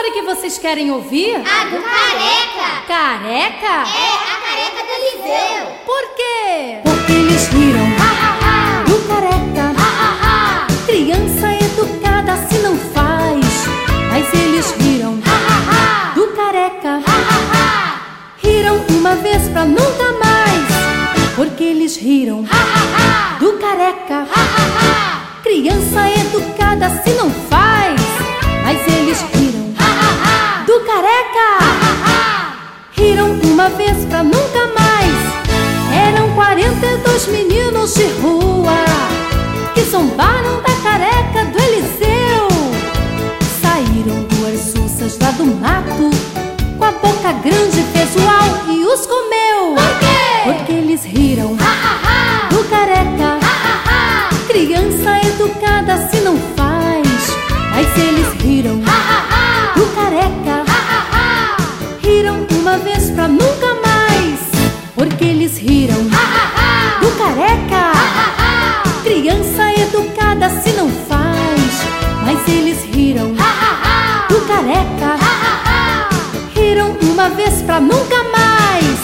história que vocês querem ouvir? A do careca! Careca? É, a careca do Eliseu! Por quê? Porque eles riram do careca. Criança educada se não faz, mas eles riram do careca. Riram uma vez pra nunca mais, porque eles riram do careca. Criança educada se não faz, mas eles riram do careca. Riram uma vez pra nunca mais. Eram 42 meninos de rua que zombaram da careca do Eliseu. Saíram duas sussas lá do mato, com a boca grande fez uau e os comeu. Por quê? Porque eles riram do careca. Criança educada se não faz, mas eles riram do careca. Riram uma vez pra nunca mais, porque eles riram do careca. Criança educada se não faz, mas eles riram do careca. Riram uma vez pra nunca mais.